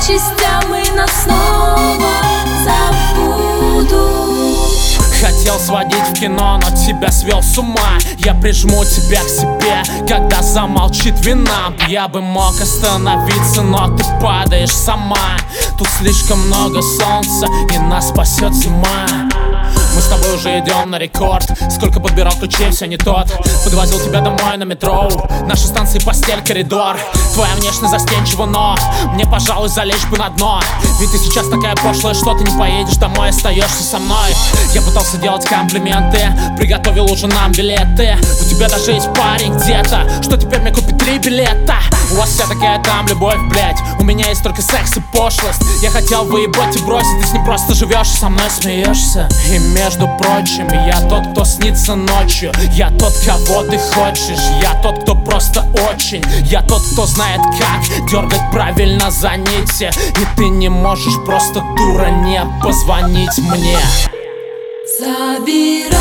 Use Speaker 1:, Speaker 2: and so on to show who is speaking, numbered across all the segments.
Speaker 1: частям и нас снова забудут.
Speaker 2: Хотел сводить в кино, но тебя свел с ума. Я прижму тебя к себе, когда замолчит вина. Я бы мог остановиться, но ты падаешь сама. Тут слишком много солнца, и нас спасет зима. Мы с тобой уже идем на рекорд. Сколько подбирал ключей, все не тот. Подвозил тебя домой на метро. Наши станции постель, коридор. Твоя внешность застенчива, но мне, пожалуй, залечь бы на дно. Ведь ты сейчас такая пошлая, что ты не поедешь домой, остаешься со мной. Я пытался делать комплименты, приготовил уже нам билеты. У тебя даже есть парень где-то, что теперь мне купит 3 билета. У вас вся такая там любовь, блять. У меня есть только секс и пошлость. Я хотел выебать и бросить, ты с ним просто живешь и со мной смеешься. И между прочим, я тот, кто снится ночью. Я тот, кого ты хочешь. Я тот, кто просто очень. Я тот, кто знает, как дергать правильно за нити. И ты не можешь просто, дура, не позвонить мне.
Speaker 1: Забираешь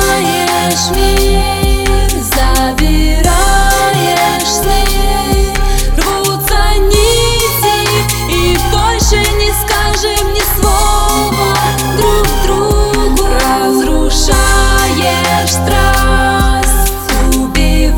Speaker 1: мир, забираешь сны, рвутся нити, и больше не скажем ни слова друг другу. Разрушаешь страсть, убиваешь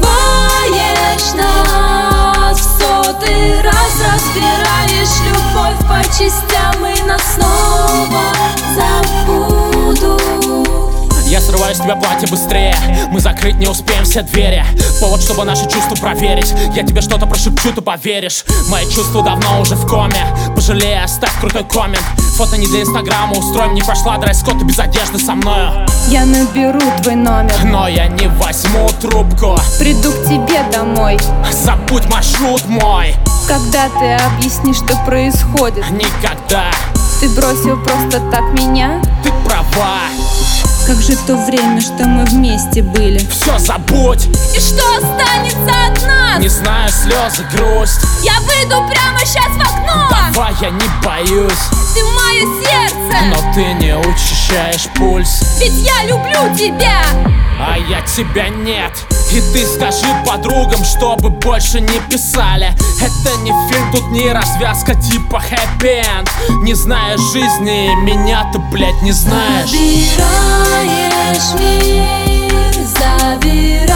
Speaker 1: нас, в 100-й раз разбираешь любовь по частям, и нас снова забудут.
Speaker 2: Я срываю с тебя платье быстрее, мы закрыть не успеем все двери. Повод, чтобы наши чувства проверить. Я тебе что-то прошепчу, ты поверишь. Мои чувства давно уже в коме. Пожалей, оставь крутой коммент. Фото не для инстаграма устроим. Не прошла дресс-код, ты без одежды со мною.
Speaker 3: Я наберу твой номер,
Speaker 2: но я не возьму трубку.
Speaker 3: приду к тебе домой.
Speaker 2: Забудь маршрут мой.
Speaker 3: Когда ты объяснишь, что происходит?
Speaker 2: Никогда.
Speaker 3: Ты бросил просто так меня?
Speaker 2: Ты права.
Speaker 3: Как же то время, что мы вместе были?
Speaker 2: Все забудь.
Speaker 1: И что останется от нас?
Speaker 2: Не знаю, слезы, грусть.
Speaker 1: Я выйду прямо сейчас в окно.
Speaker 2: Давай, я не боюсь.
Speaker 1: Ты мое сердце,
Speaker 2: Но ты не учащаешь пульс.
Speaker 1: ведь я люблю тебя.
Speaker 2: А я тебя нет. И ты скажи подругам, чтобы больше не писали. Это не фильм, тут не развязка типа хэппи-энд. Не знаешь жизни, меня ты, блядь, не знаешь.
Speaker 1: Забираешь мир, забираешь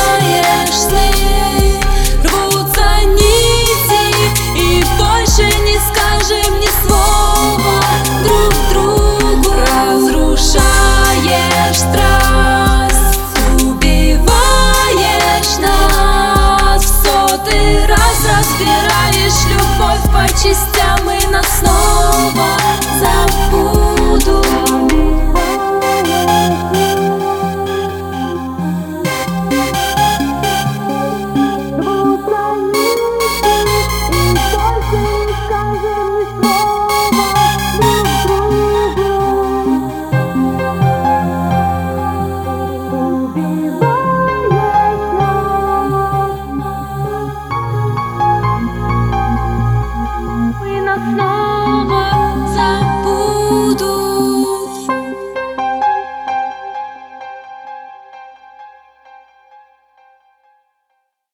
Speaker 1: сны, рвутся нити, и больше не скажем ни слова друг другу. Разрушаешь страсть, убиваешь нас, в 100-й раз разбираешь любовь по частям, и нас снова забудут. We not know.